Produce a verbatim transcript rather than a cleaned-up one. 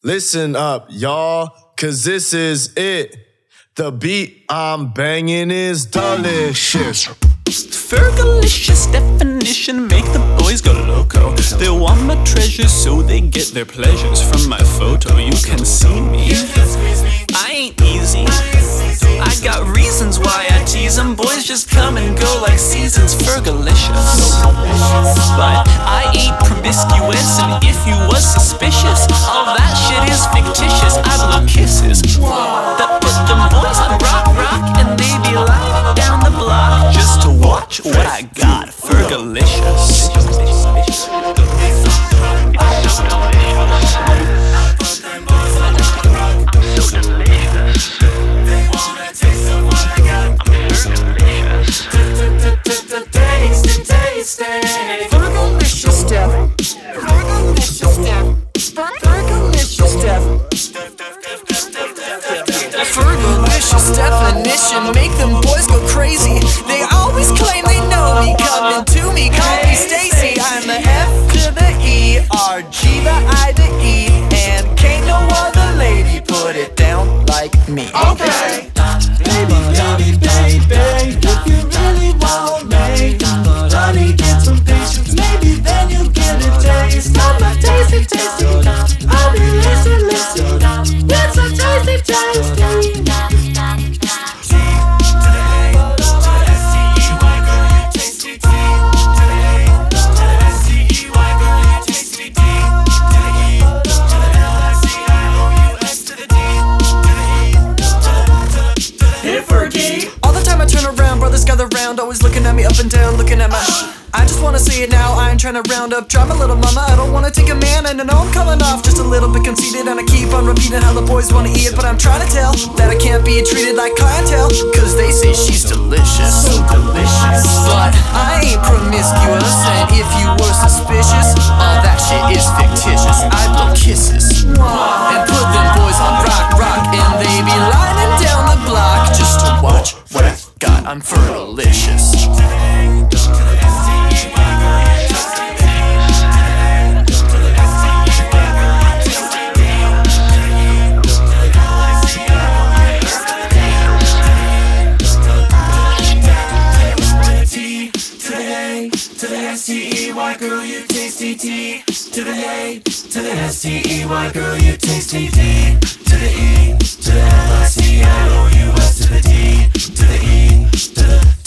Listen up, y'all, cause this is it. The beat I'm banging is delicious. Fergalicious definition make the boys go loco. They want my treasures so they get their pleasures from my photo. You can see me, I ain't easy. I got reasons why I tease them. Boys just come and go like seasons. Fergalicious, but I ain't promiscuous. And if you was suspicious, all that shit is fictitious. I blow kisses that put them boys on rock rock, and they be lying down the block just to watch what I got. Fergalicious. Fergalicious Steph. Fergalicious Steph. Fergalicious Steph. Fergalicious definition make them boys go crazy. They always claim they know me. Coming to me, call me Stacy. I'm the F to the E, R G the I the E, and can't no other lady put it down like me. Okay. Baby, baby, baby, if you really want me, honey, get some patience, maybe then you'll get a taste of my tasty, tasty. I'll be listen, listen, it's a tasty, tasty. All the time I turn around, brothers gather round, always looking at me up and down, looking at my I just wanna say it now, I ain't tryna round up drama, little mama. I don't wanna take a man, and I know I'm coming off just a little bit conceited, and I keep on repeating how the boys wanna eat it, but I'm trying to tell that I can't be treated like clientele, cause they say she's delicious, so delicious. But I ain't promiscuous, and if you were suspicious, all that shit is fictitious. I blow kisses and put them boys on rock, rock, and they be lining down the block just to watch what I got. I'm fergalicious. To the S T E Y, girl, you tasty T. To the A, to the S T E Y, girl, you tasty D. To the E, to the L I C I O U S, to the D, to the E, to the